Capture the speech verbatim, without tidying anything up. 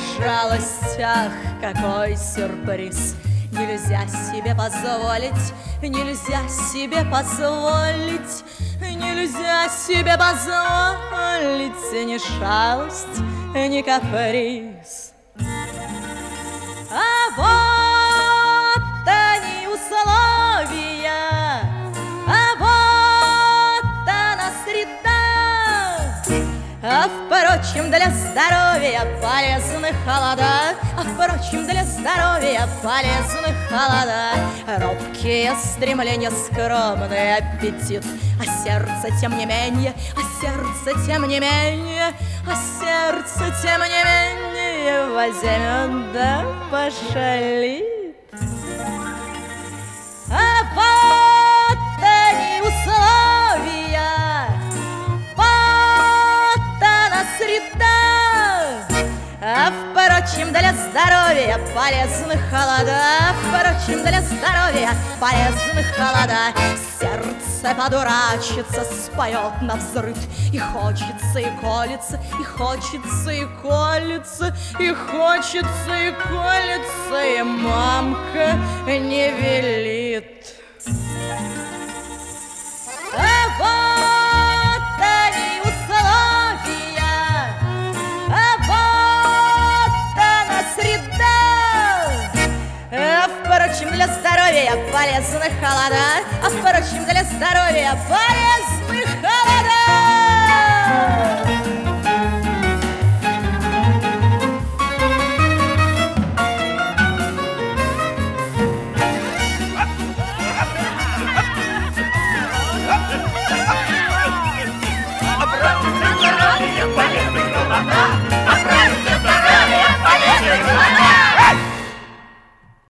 жалость, ах, какой сюрприз! Нельзя себе позволить, нельзя себе позволить, нельзя себе позволить ни шалость, ни каприз. А вот они условия, а вот она среда. А впрочем, для здоровья полезны холода, а впрочем, для здоровья полезны холода. Робкие стремления, скромный аппетит, а сердце тем не менее, а сердце тем не менее, а сердце тем не менее возьмет да пошалит. А вот они условия, вот она среда. А впрочем, для здоровья полезны холода, а впрочем, для здоровья полезны холода. Сердце подурачится, споет навзрыд, и хочется, и колется, и хочется, и колется, и хочется, и колется, и мамка не велит. А вот они условия, а вот она среда. А впрочем, для здоровья полезны холода, а впрочем, для здоровья полезны